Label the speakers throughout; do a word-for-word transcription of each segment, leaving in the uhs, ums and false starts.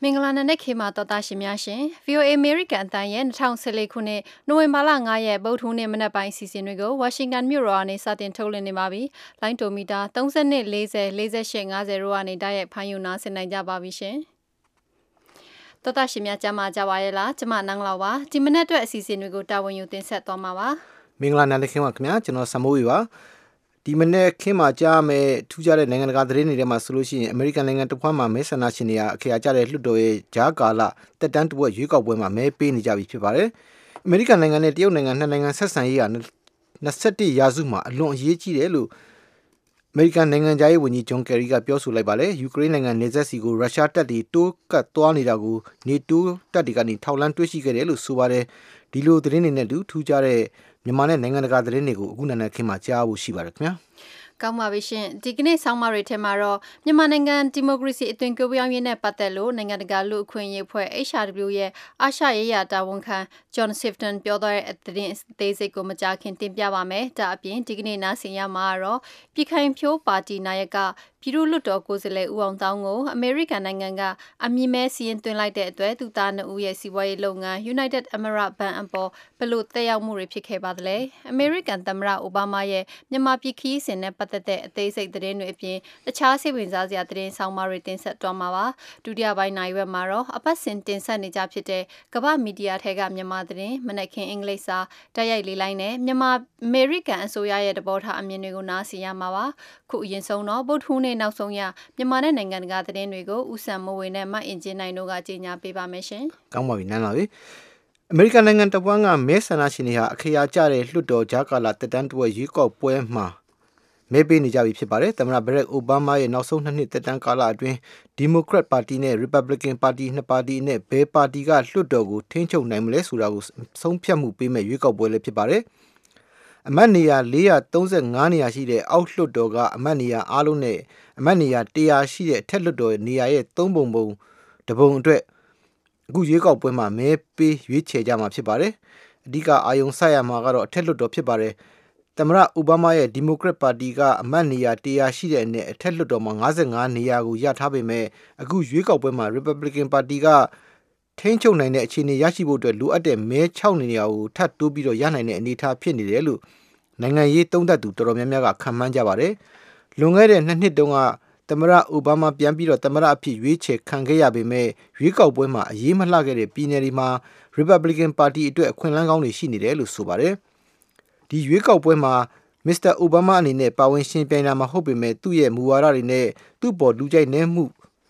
Speaker 1: မင်္ဂလာနံနက်ခေတ်မှာတော်သားရှင်များရှင် ဗွီအိုအေ American အတန်းရဲ့၂၀၁၄ခုနှစ်နိုဝင်ဘာလ၅ရက်ဗုဒ္ဓဟူးနေ့မနက်ပိုင်းအစီအစဉ်တွေကိုဝါရှင်တန်မြို့တော်ကနေစတင်ထုတ်လွှင့်နေပါပြီ။လိုင်းတိုမီတာ၃၂ ၄၀ ၄၈ ၅၀တို့ကနေတိုက်ရိုက်ဖမ်းယူနာဆင်နိုင်ကြပါပြီရှင်။တော်သားရှင်များကြားမှာကြပါရဲ့လားကျမနန်းလောက်ပါဒီမနက်အတွက်အစီအစဉ်တွေကိုတာဝန်ယူတင်ဆက်သွားမှာပါ
Speaker 2: ။မင်္ဂလာနံနက်ခင်းပါခင်ဗျာကျွန်တော်ဆမိုးဝေပါဒီမနေ့ခင်းမှာကြားမယ်ထူးခြားတဲ့နိုင်ငံတကာသတင်းတွေထဲမှာဆိုလို့ရှိရင်အမေရိကန်နိုင်ငံတစ်ခွန်းမှာမဲဆန္ဒရှင်တွေကအခရာကျတဲ့လွှတ်တော်ရဲ့ဂျာကာလာတက်တန်းတဝက်ရွေးကောက်ပွဲမှာမဲပေးနေကြပြီဖြစ်ပါတယ်။အမေရိကန်နိုင်ငံနဲ့တရုတ်နိုင်ငံနှစ်နိုင်ငံဆက်ဆံရေးဟာ၂၁ရာစုမှာအလွန်အရေးကြီးတယ်လို့အမေရိကန်နိုင်ငံသားရေးဝန်ကြီးဂျွန်ကယ်ရီကပြောဆိုလိုက်ပါတယ်။ယူကရိန်းနိုင်ငံနေဆက်စီကိုရုရှားတပ်တွေတိုးကပ်သွားနေတာကိုနေတိုးတပ်တွေကနေထောက်လှမ်းတွေ့ရှိခဲ့တယ်လို့ဆိုပါတယ်။ဒီလိုသတင်းတွေနဲ့တူထူးခြားတဲ့မြန်မာနဲ့နိုင်ငံတကာသတင်းတွေကိုအခုနံနက်ခင်းမှာကြားဖို့ရှိပါတယ်ခင်ဗျာ
Speaker 1: ကောင်းပါပြီရှင်ဒီကနေ့ဆောင်းပါးတွေထဲမှာတော့မြန်မာနိုင်ငံဒီမိုကရေစီအသွင်ကူးပြောင်းရေးနဲ့ပတ်သက်လို့နိုင်ငံတကာလူအခွင့်အရေးအဖွဲ့ H R W ရဲ့အာရှရေးရာတာဝန်ခံ John Sifton ပြောသွားတဲ့သတင်းအသေးစိတ်ကိုမကြာခင်တင်ပြပါမယ်ဒါအပြင်ဒီကနေ့နားဆင်ရမှာကတော့ပြည်ခိုင်ဖြိုးပါတီနာယကပြည်သူ့လွှတ်တော်ကိုယ်စားလှယ်ဦးအောင်တောင်းကိုအမေရိကန်နိုင်ငံကအမည်မဲစီရင်သွင်းလိုက်တဲ့အတွက်သူသားနှစ်ဦးရဲ့စီးပွားရေးလုပ်ငန်း United Emirates ဘဏ်အပေါ်ဘယ်လိုသက်ရောက်မှုတွေဖြစ်ခဲ့ပါသလဲအမေရိကန်သမ္မတအိုဘားမားရဲ့မြန်မာပြည်ခရီးစဉ်နဲ့ပတ်သက်တဲ့အသေးစိတ်သတင်းတွေအပြင်တခြားစိတ်ဝင်စားစရာသတင်းဆောင်မတွေတင်ဆက်သွားမှာပါဒုတိယပိုင်းနိုင်ရွက်မှာတော့အပတ်စဉ်တင်ဆက်နေကြဖြစ်တဲ့ကမ္ဘာမီဒီယာထဲကမြန်မာသတင်းမနက်ခင်းအင်္ဂလိပ်စာတိုက်ရိုက်လေးလိုင်းနဲ့မြန်မာအမေရိကန်အစိုးရရဲ့တဘောထားအမြင်တွေကိုနားဆင်ရမှာပါခုအရင်ဆုံးတော့ဗုဒ္ဓဟူးနေ့နောက်ဆုံးရမြန်မာနဲ့နိုင်ငံတကာသတင်းတွေကိုဦးစံမိုးဝေနဲ့မအင်ဂျင်နိုင်တို့ကကြေညာပေးပါမယ်ရှင်
Speaker 2: ကောင်းပါပြီနန်းပါပြီအမေရိကန်နိုင်ငံတဝန်းကမဲဆန္ဒရှင်တွေဟာအခရာကျတဲ့လွှတ်တော်ဂျာကာလာတက်တန်းတွဲရွေးကောက်ပွဲမှာမဲပေးနေကြပြီဖြစ်ပါတယ်သမ္မတဘရက်အိုဘားမားရဲ့နောက်ဆုံးနှစ်နှစ်တက်တန်းကာလအတွင်းဒီမိုကရက်ပါတီနဲ့ရီပတ်ဘလစ်ကန်ပါတီနှစ်ပါတီနဲ့ဘယ်ပါတီကလွှတ်တော်ကိုထိန်းချုပ်နိုင်မလဲဆိုတာကိုဆုံးဖြတ်မှုပေးမဲ့ရွေးကောက်ပွဲလည်းဖြစ်ပါတယ်အမတ်နေရာ၄၃၅နေရာရှိတဲ့အောက်လွှတ်တော်ကအမတ်နေရာအားလုံးနဲ့အမတ်နေရာ၁၀၀ရှိတဲ့အထက်လွှတ်တော်နေရာရဲ့သုံးပုံပုံတပုံအတွက်အခုရွေးကောက်ပွဲမှာမဲပေးရွေးချယ်ကြမှာဖြစ်ပါတယ်အဓိကအာရုံစိုက်ရမှာကတော့အထက်လွှတ်တော်ဖြစ်ပါတယ်သမ္မတအိုဘားမားရဲ့ဒီမိုကရက်ပါတီကအမတ်နေရာ၁၀၀ရှိတဲ့အနက်အထက်လွှတ်တော်မှာ၅၅နေရာကိုရထားပေမဲ့အခုရွေးကောက်ပွဲမှာရီပတ်ဘလစ်ကန်ပါတီကထိန်းချုပ်နိုင်တဲ့အခြေအနေရရှိဖို့အတွက်လိုအပ်တဲ့မဲ၆နေရာကိုထပ်တိုးပြီးတော့ရနိုင်တဲ့အနေအထားဖြစ်နေတယ်လို့နိုင်ငံရေးသုံးသပ်သူတော်တော်များများကခန့်မှန်းကြပါတယ်လွန်ခဲ့တဲ့နှစ်နှစ်တုန်းကသမ္မတအိုဘားမားပြန်ပြီးတော့သမ္မတအဖြစ်ရွေးချယ်ခံခဲ့ရပေမဲ့ရွေးကောက်ပွဲမှာအရေးမလှခဲ့တဲ့ပြည်နယ်တွေမှာရီပတ်ဘလစ်ကန်ပါတီအတွက်အခွင့်အလမ်းကောင်းတွေရှိနေတယ်လို့ဆိုပါတယ်ဒီရွေးကောက်ပွဲမှာမစ္စတာအိုဘားမားအနေနဲ့ပါဝင်ရှင်ပြိုင်တာမဟုတ်ပေမဲ့သူ့ရဲ့မူဝါဒတွေနဲ့သူ့ပေါ်လူကြိုက်နေမှု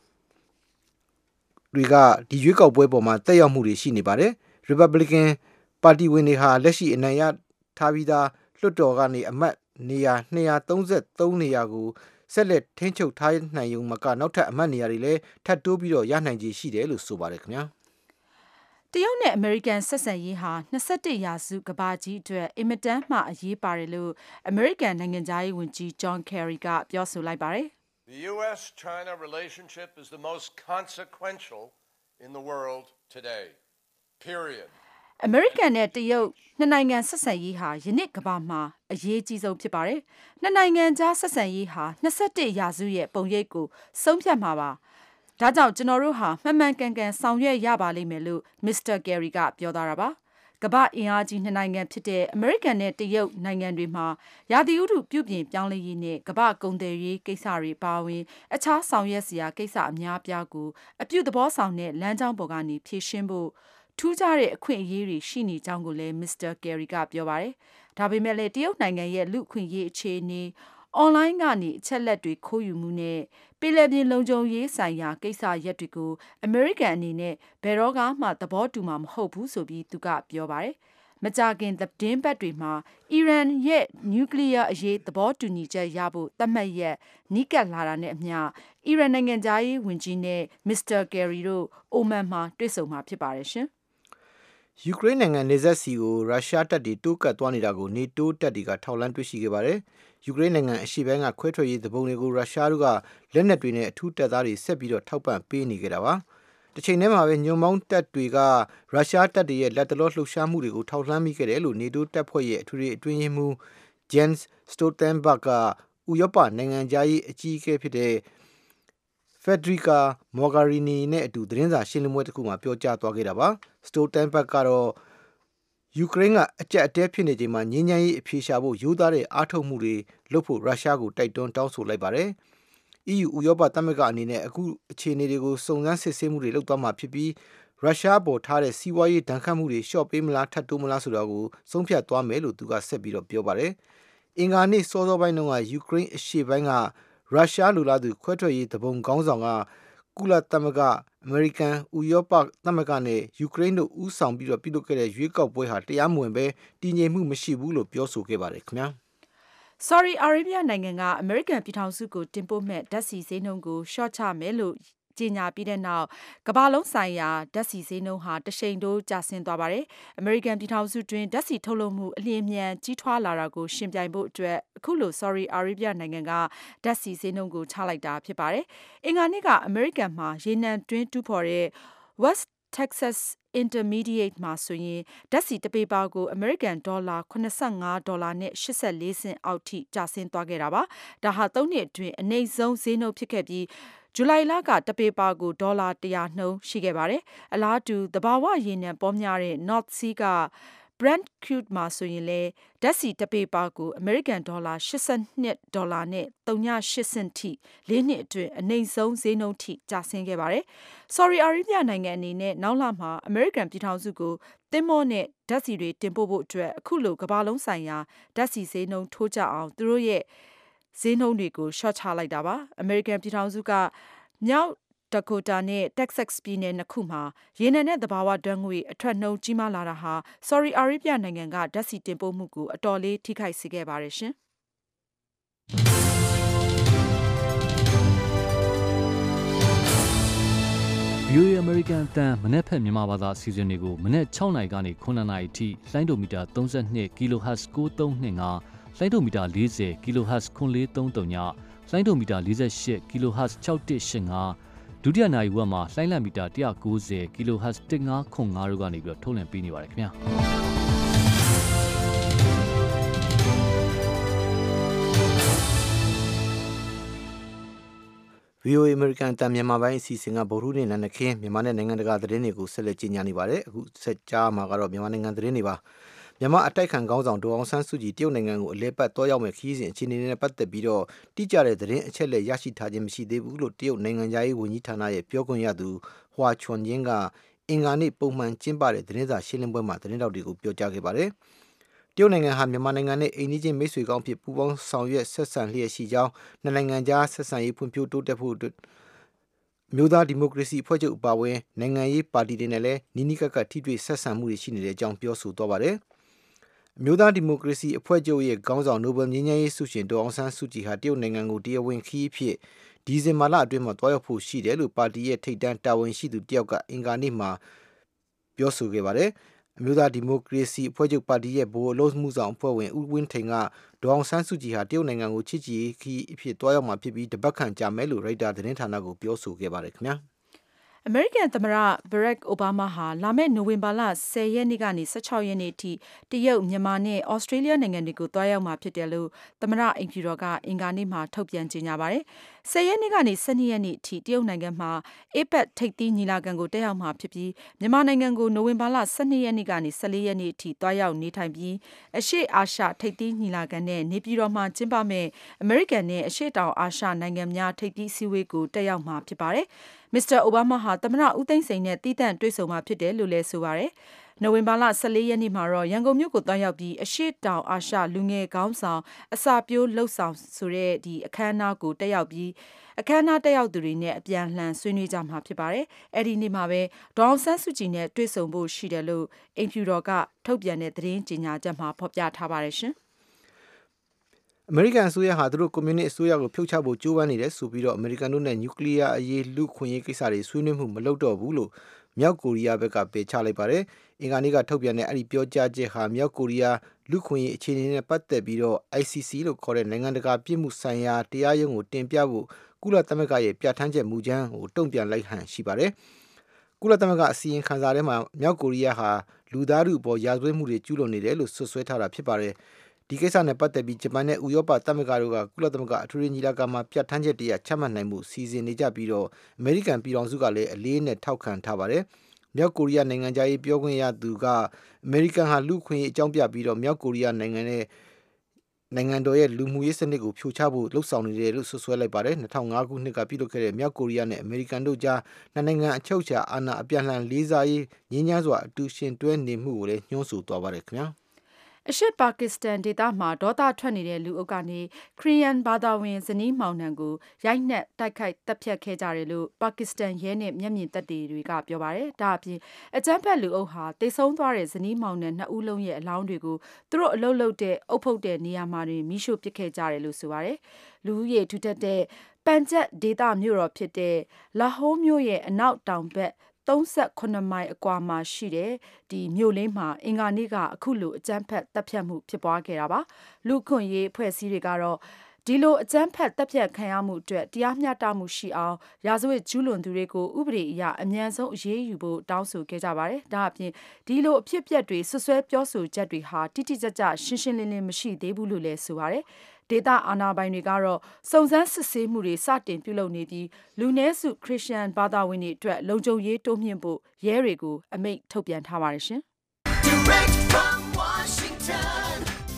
Speaker 2: တွေကဒီရွေးကောက်ပွဲပေါ်မှာတက်ရောက်မှုတွေရှိနေပါတယ်ရီပတ်ဘလစ်ကန်ပါတီဝင်တွေဟာလက်ရှိအနိုင်ရထားပြီးသားလွှတ်တော်ကနေအမတ်နေရာ၂၃၃နေရာကိုဆက်လက်ထိန်းချုပ်ထားနိုင်ုံမှာကနောက်ထပ်အမတ်နေရာတွေလည်းထပ်တိုးပြီးတော့ရနိုင်ခြေရှိတယ်လို့ဆိုပါတယ်ခင်ဗျာ
Speaker 3: တရုတ်နဲ့အမေရိကန်ဆက်ဆံရေးဟာ၂၁ရာစုကမ္ဘာကြီးအတွက်အင်မတန်မှအရေးပါတယ်လို့အမေရိကန်နိုင်ငံသားရေးဝန်ကြီးဂျွန်ကယ်ရီကပြောဆိုလိုက်ပါတယ်။
Speaker 4: The U S China relationship is the most consequential in the world today. Period.
Speaker 3: အမေရိကန်နဲ့တရုတ်နှစ်နိုင်ငံဆက်ဆံရေးဟာယနေ့ကမ္ဘာမှာအရေးကြီးဆုံးဖြစ်ပါတယ်။နှစ်နိုင်ငံကြားဆက်ဆံရေးဟာ၂၁ရာစုရဲ့ပုံရိပ်ကိုဆုံးဖြတ်မှာပါ။ဒါကြောင့်ကျွန်တော်တို့ဟာမှန်မှန်ကန်ကန်ဆောင်ရွက်ရပါလိမ့်မယ်လို့မစ္စတာကယ်ရီကပြောသွားတာပါ။ကမ္ဘာအင်အားကြီးနှစ်နိုင်ငံဖြစ်တဲ့အမေရိကန်နဲ့တရုတ်နိုင်ငံတွေမှာရာသီဥတုပြုပြင်ပြောင်းလဲရေးနဲ့ကမ္ဘာကုန်သွယ်ရေးကိစ္စတွေပါဝင်အခြားဆောင်ရွက်စရာကိစ္စအများအပြားကိုအပြုသဘောဆောင်တဲ့လမ်းကြောင်းပေါ်ကနေဖြည့်ရှင်းဖို့ထူးခြားတဲ့အခွင့်အရေးတွေရှိနေကြောင်းကိုလည်းမစ္စတာကယ်ရီကပြောပါတယ်။ဒါပေမဲ့လည်းတရုတ်နိုင်ငံရဲ့လူ့အခွင့်အရေးအခြေအနေအွန်လိုင်းကနေအချက်လက်တွေခိုးယူမှုနဲ့ပြည်လည်ပြင်လုံခြုံရေးဆိုင်ရာကိစ္စရပ်တွေကိုအမေရိကန်အနေနဲ့ဘယ်တော့မှသဘောတူမှာမဟုတ်ဘူးဆိုပြီးသူကပြောပါတယ်။မကြာခင်သတင်းပတ်တွေမှာအီရန်ရဲ့နျူကလ িয়ার အရေးသဘောတူညီချက်ရဖို့သတ်မှတ်ရက်နီးကပ်လာတာနဲ့အမျှအီရန်နိုင်ငံသားရေးဝန်ကြီးနဲ့မစ္စတာကယ်ရီတို့အိုမန်မှာတွေ့ဆုံမှာဖြစ်ပါတယ်ရှင်။
Speaker 2: ယူကရိန်းနိုင်ငံနေဆက်စီကိုရုရှားတပ်တွေတိုးကပ်သွားနေတာကိုနေတိုးတပ်တွေကထောက်လှမ်းတွေ့ရှိခဲ့ပါတယ်။ယူကရိန်းနိုင်ငံအရှေ့ပိုင်းကခွဲထွက်ရေးသဘုံတွေကိုရုရှားတို့ကလက်နက်တွေနဲ့အထူးတပ်သားတွေဆက်ပြီးတော့ထောက်ပံ့ပေးနေကြတာပါ။တစ်ချိန်တည်းမှာပဲညွန်မောင်းတပ်တွေကရုရှားတပ်တွေရဲ့လက်တလောလှုပ်ရှားမှုတွေကိုထောက်လှမ်းမိခဲ့တယ်လို့နေတိုးတပ်ဖွဲ့ရဲ့အထူးအတွင်းရေးမှူး Jens Stoltenberg ကဥရောပနိုင်ငံသားရေးအကြီးအကဲဖြစ်တဲ့ Federica Mogherini နဲ့အတူသတင်းစာရှင်းလင်းပွဲတစ်ခုမှာပြောကြားသွားခဲ့တာပါ။ Stoltenberg ကတော့ယူကရိန်းကအကြက်အတဲဖြစ်နေချိန်မှာငြိမ်းချမ်းရေးအဖြေရှာဖို့ရိုးသားတဲ့အားထုတ်မှုတွေလုပ်ဖို့ရုရှားကိုတိုက်တွန်းတောင်းဆိုလိုက်ပါတယ်။ အီးယူဥရောပသမဂ္ဂအနေနဲ့အခုအခြေအနေတွေကိုစုံစမ်းစစ်ဆေးမှုတွေလုပ်သွားမှာဖြစ်ပြီးရုရှားပေါ်ထားတဲ့စီးပွားရေးဒဏ်ခတ်မှုတွေလျှော့ပေးမလားထပ်တိုးမလားဆိုတာကိုဆုံးဖြတ်သွားမယ်လို့သူကဆက်ပြီးတော့ပြောပါတယ်။အင်္ဂါနေ့စောစောပိုင်းတုန်းကယူကရိန်းအရှေ့ပိုင်းကရုရှားလူလာသူခွဲထွက်ရေးတပုံခေါင်းဆောင်ကကုလသမဂ္ဂအမေရိကန်ဥရောပသမဂ္ဂနဲ့ယူကရိန်းတို့ဦးဆောင်ပြီးတော့ပြုလုပ်ခဲ့တဲ့ရွေးကောက်ပွဲဟာတရားမဝင်ပဲတည်ငြိမ်မှုမရှိဘူးလို့ပြောဆိုခဲ့ပါတယ်ခင်ဗျာ
Speaker 3: ။ Saudi Arabia နိုင်ငံကအမေရိကန်ပြည်ထောင်စုကိုတင်ပို့မဲ့ဓာတ်ဆီဈေးနှုန်းကိုလျှော့ချမယ်လို့ကြေညာပြီးတဲ့နောက်ကမ္ဘာလုံးဆိုင်ရာဓာတ်ဆီဈေးနှုန်းဟာတရှိန်တိုးကျဆင်းသွားပါတယ်။ အမေရိကန်ပြည်ထောင်စုတွင်းဓာတ်ဆီထုတ်လုပ်မှုအလျင်အမြန်ကြီးထွားလာတာကိုရှင်ပြိုင်ဖို့အတွက်အခုလို Saudi Arabia နိုင်ငံကဓာတ်ဆီဈေးနှုန်းကိုချလိုက်တာဖြစ်ပါတယ်။အင်္ဂါနေ့ကအမေရိကန်မှာရေနံတွင်းတူးဖော်တဲ့ West Texas Intermediate မှာဆိုရင်ဓာတ်ဆီတပေပါကိုအမေရိကန်ဒေါ်လာ၇၅ဒေါ်လာနဲ့၈၄စင့်အောက်ထိကျဆင်းသွားခဲ့တာပါ။ဒါဟာသုံးနှစ်အတွင်းအနိမ့်ဆုံးဈေးနှုန်းဖြစ်ခဲ့ပြီးဇူလိုင်လကတပေပါကိုဒေါ်လာတရာနှုန်းရှိခဲ့ပါတယ်။အလားတူသဘာဝရေနံပေါများတဲ့ North Sea က Brent Crude မှာဆိုရင်လည်းဓာတ်ဆီတပေပါကိုအမေရိကန်ဒေါ်လာ၈၂ဒေါ်လာနဲ့ဝ.၈စင့်ထိလေးနှစ်အတွင်းအနိမ့်ဆုံးဈေးနှုန်းထိကျဆင်းခဲ့ပါတယ်။ Saudi Arabia နိုင်ငံအနေနဲ့နောက်လမှာအမေရိကန်ပြည်ထောင်စုကိုသင်္ဘောနဲ့ဓာတ်ဆီတွေတင်ပို့ဖို့အတွက်အခုလိုကမ္ဘာလုံးဆိုင်ရာဓာတ်ဆီဈေးနှုန်းထိုးကျအောင်သူတို့ရဲ့ဈေးနှုန်းတွေကိုလျှော့ချလိုက်တာပါ။အမေရိကန်ပြည်ထောင်စုကမြောက်ဒကိုတာနဲ့ Texas ပြည်နယ်နှစ်ခုမှာရေနံနဲ့သဘာဝဓာတ်ငွေ့အထွက်နှုန်းကြီးမားလာတာဟာ Saudi Arabia နိုင်ငံကဓာတ်ဆီတင်ပို့မှုကိုအတော်လေးထိခိုက်စေခဲ့ပါတယ်ရှင်။
Speaker 5: ဗီအိုအေ American အသံမနက်ဖြန်မြန်မာဘာသာအစီအစဉ်တွေကိုမနက်၆နာရီကနေခုနှစ်နာရီထိလိုင်းဒိုမီတာသုံး၂ kilohertz ၉၃၂၅လိုင်းဒိုမီတာ၄၀ kilohertz ၉၄၃၃ညလိုင်းဒိုမီတာ၄၈ kilohertz ၆၁၈၅ဒုတိယနာရီဝက်မှာလိုင်းလံမီတာ၁၉၀ kilohertz ၁၅၇၅တို့ကနေပြီးတော့ထုတ်လွှင့်ပေးနေပါတယ်ခင်ဗျာ။
Speaker 2: ဗီအိုအေ American အသံမြန်မာပိုင်းအစီအစဉ်ကဗုဒ္ဓဟူးနေ့နံနက်ခင်းမြန်မာနဲ့နိုင်ငံတကာသတင်းတွေကိုဆက်လက်ကြီးညာနေပါတယ်အခုဆက်ကြားမှာကတော့မြန်မာနိုင်ငံသတင်းတွေပါမြန်မာအတိုက်ခံခေါင်းဆောင်ဒေါ်အောင်ဆန်းစုကြည်တရုတ်နိုင်ငံကိုအလဲပတ်တောရောက်မဲ့ခရီးစဉ်အခြေအနေနဲ့ပတ်သက်ပြီးတော့တိကျတဲ့သတင်းအချက်လက်ရရှိထားခြင်းမရှိသေးဘူးလို့တရုတ်နိုင်ငံသားရေးဝန်ကြီးဌာနရဲ့ပြောခွင့်ရသူဟွာချွန်ဂျင်းကအင်္ဂါနေ့ပုံမှန်ကျင်းပတဲ့သတင်းစာရှင်းလင်းပွဲမှာသတင်းတောက်တွေကိုပြောကြားခဲ့ပါတယ်တရုတ်နိုင်ငံဟာမြန်မာနိုင်ငံနဲ့အိမ်နီးချင်းမိတ်ဆွေကောင်းဖြစ်ပူးပေါင်းဆောင်ရွက်ဆက်ဆံလျက်ရှိကြောင်းနှစ်နိုင်ငံကြားဆက်ဆံရေးဖွံ့ဖြိုးတိုးတက်ဖို့မျိုးသားဒီမိုကရေစီအဖွဲ့ချုပ်အပါအဝင်နိုင်ငံရေးပါတီတွေနဲ့လည်းနီးနီးကပ်ကပ်ထိတွေ့ဆက်ဆံမှုတွေရှိနေတဲ့အကြောင်းပြောဆိုသွားပါတယ်။မျိုးသားဒီမိုကရေစီအဖွဲ့ချုပ်ရဲ့ခေါင်းဆောင်နိုဘယ်ငြိမ်းချမ်းရေးဆုရှင်ဒေါ်အောင်ဆန်းစုကြည်ဟာတရုတ်နိုင်ငံကိုတရားဝင်ခရီးဖြစ်ဒီဇင်ဘာလအတွင်းမှာတွားရောက်ဖို့ရှိတယ်လို့ပါတီရဲ့ထိပ်တန်းတာဝန်ရှိသူတယောက်ကအင်္ဂါနေ့မှာပြောဆိုခဲ့ပါတယ်။အမျိုးသားဒီမိုကရေစီအဖွဲ့ချုပ်ပါတီရဲ့ဗဟိုအလုပ်မှုဆောင်အဖွဲ့ဝင်ဦးဝင်းထိန်ကဒေါ်အောင်ဆန်းစုကြည်ဟာတရုတ်နိုင်ငံကိုချစ်ကြည်ခီးအဖြစ်တွားရောက်မှာဖြစ်ပြီးတပတ်ခန့်ကြာမယ်လို့ရိုက်တာသတင်းဌာနကိုပြောဆိုခဲ့ပါတယ်ခင်ဗျာ။
Speaker 3: အမေရိကန်သမ္မတ Barack Obama ဟာလာမယ့်နိုဝင်ဘာလ၁၀ရက်နေ့ကနေ၁၆ရက်နေ့အထိတရုတ်၊မြန်မာနဲ့ဩစတြေးလျနိုင်ငံတွေကိုသွားရောက်မှာဖြစ်တယ်လို့သမ္မတအိမ်ဖြူတော်ကအင်္ဂါနေ့မှာထုတ်ပြန်ကြေညာပါတယ်။၁၀ရက်နေ့ကနေ၁၂ရက်နေ့အထိတရုတ်နိုင်ငံမှာ အေပက်ထိပ်သီးညီလာခံကိုတက်ရောက်မှာဖြစ်ပြီးမြန်မာနိုင်ငံကိုနိုဝင်ဘာလ၁၂ရက်နေ့ကနေ၁၄ရက်နေ့အထိသွားရောက်နေထိုင်ပြီးအရှေ့အာရှထိပ်သီးညီလာခံနဲ့နေပြည်တော်မှာကျင်းပမယ့်အမေရိကန်နဲ့အရှေ့တောင်အာရှနိုင်ငံများထိပ်သီးအစည်းအဝေးကိုတက်ရောက်မှာဖြစ်ပါတယ်။ မစ္စတာအိုဘားမားဟာသမ္မတဦးသိန်းစိန်နဲ့သီးသန့်တွေ့ဆုံမှာဖြစ်တယ်လို့လည်းဆိုပါတယ်။နိုဝင်ဘာလ၁၄ရက်နေ့မှာတော့ရန်ကုန်မြို့ကိုသွားရောက်ပြီးအရှေ့တောင်အာရှလူငယ်ခေါင်းဆောင်အစပျိုးလှုပ်ဆောင်ဆိုတဲ့ဒီအခမ်းအနားကိုတက်ရောက်ပြီးအခမ်းအနားတက်ရောက်သူတွေနဲ့အပြန်အလှန်ဆွေးနွေးကြမှာဖြစ်ပါတယ်။အဲဒီနေ့မှာပဲဒေါ်အောင်ဆန်းစုကြည်နဲ့တွေ့ဆုံဖို့ရှိတယ်လို့အိမ်ဖြူတော်ကထုတ်ပြန်တဲ့သတင်းကြေညာချက်မှာဖော်ပြထားပါတယ်ရှင်။
Speaker 2: အမေရိကန်အစိုးရဟာသူတို့ကွန်မြူနစ်အစိုးရကိုဖြုတ်ချဖို့ကြိုးပမ်းနေတယ်ဆိုပြီးတော့အမေရိကန်တို့နဲ့နျူကလ িয়ার အရေးလူခွင့်ရေးကိစ္စတွေဆွေးနွေးမှုမလုပ်တော့ဘူးလို့မြောက်ကိုရီးယားဘက်ကပယ်ချလိုက်ပါတယ်။အင်္ဂါနေ့ကထုတ်ပြန်တဲ့အဲဒီပြောကြားချက်ဟာမြောက်ကိုရီးယားလူခွင့်ရေးအခြေအနေနဲ့ပတ်သက်ပြီးတော့ I C C လို့ခေါ်တဲ့နိုင်ငံတကာပြစ်မှုဆိုင်ရာတရားရုံးကိုတင်ပြဖို့ကုလသမဂ္ဂရဲ့ပြဋ္ဌာန်းချက်မူကြမ်းကိုတုံ့ပြန်လိုက်ဟန်ရှိပါတယ်။ကုလသမဂ္ဂအစည်းအဝေးခန်းစာထဲမှာမြောက်ကိုရီးယားဟာလူသားထုအပေါ်ရာဇဝတ်မှုတွေကျူးလွန်နေတယ်လို့ဆွဆွဲထားတာဖြစ်ပါတယ်။ဒီကိစ္စနဲ့ပတ်သက်ပြီးဂျပန်နဲ့ဥရောပသမဂ္ဂတို့ကကုလသမဂ္ဂအထွေထွေညီလာခံမှာပြဋ္ဌာန်းချက်တရချမှတ်နိုင်မှုစီစဉ်နေကြပြီးတော့အမေရိကန်ပြည်ထောင်စုကလည်းအလေးနဲ့ထောက်ခံထားပါတယ်မြောက်ကိုရီးယားနိုင်ငံသားရေးပြောခွင့်ရသူကအမေရိကန်ဟာလူခွင့်ရေးအကြောင်းပြပြီးတော့မြောက်ကိုရီးယားနိုင်ငံနဲ့နိုင်ငံတော်ရဲ့လူမှုရေးစနစ်ကိုဖြိုချဖို့လှုံ့ဆော်နေတယ်လို့ဆွဆွဲလိုက်ပါတယ်၂၀၀၅ခုနှစ်ကပြုလုပ်ခဲ့တဲ့မြောက်ကိုရီးယားနဲ့အမေရိကန်တို့ကြားနှစ်နိုင်ငံအချုပ်အခြာအာဏာအပြန်အလှန်လေးစားရေးငြင်းညမ်းစွာအတူရှင်တွဲနေမှုကိုလည်းညှိုးဆိုသွားပါတယ်ခင်ဗျာ
Speaker 3: အရှေ့ပါကစ္စတန်ဒေသမှာဒေါသထွက်နေတဲ့လူအုပ်ကနေခရီးယန်ဘာသာဝင်ဇနီးမောင်နှံကိုရိုက်နှက်တိုက်ခိုက်တပ်ဖြတ်ခဲ့ကြတယ်လို့ပါကစ္စတန်ရဲနဲ့မျက်မြင်သက်သေတွေကပြောပါတယ်။ဒါအပြင်အကြမ်းဖက်လူအုပ်ဟာတိတ်ဆုံးသွားတဲ့ဇနီးမောင်နှံနှစ်ဦးလုံးရဲ့အလောင်းတွေကိုသူတို့အလုတ်လုတ်တဲ့အုပ်ဖုတ်တဲ့နေရာမှာတွင်မိရှို့ပစ်ခဲ့ကြတယ်လို့ဆိုပါတယ်။လူဦးရေထူထပ်တဲ့ပန်ဂျပ်ဒေသမြို့တော်ဖြစ်တဲ့လာဟိုးမြို့ရဲ့အနောက်တောင်ဘက်သုံးဆယ့်ခုနှစ်မိုင်အကွာမှာရှိတဲ့ဒီမြို့လေးမှာအင်္ဂါနေ့ကအခုလိုအကြမ်းဖက်တပ်ဖြတ်မှုဖြစ်ပွားခဲ့တာပါလူခွင့်ရေးအဖွဲ့အစည်းတွေကတော့ဒီလိုအကြမ်းဖက်တပ်ဖြတ်ခံရမှုအတွက်တရားမျှတမှုရှိအောင်ရာဇဝတ်ကျူးလွန်သူတွေကိုဥပဒေအရအမြန်ဆုံးအရေးယူဖို့တောင်းဆိုခဲ့ကြပါတယ်ဒါအပြင်ဒီလိုအဖြစ်အပျက်တွေဆွဆွဲပြောဆိုချက်တွေဟာတိတိကျကျရှင်းရှင်းလင်းလင်းမရှိသေးဘူးလို့လည်းဆိုပါတယ်ဒေသအာဏာပိုင်တွေကတော့စုံစမ်းစစ်ဆေးမှုတွေစတင်ပြုလုပ်နေပြီးလူနည်းစုခရစ်ယာန်ဘာသာဝင်တွေအတွက်လုံခြုံရေးတိုးမြှင့်ဖို့ရဲတွေကိုအမိန့်ထုတ်ပြန်ထားပါတယ်ရှင် Direct from Washington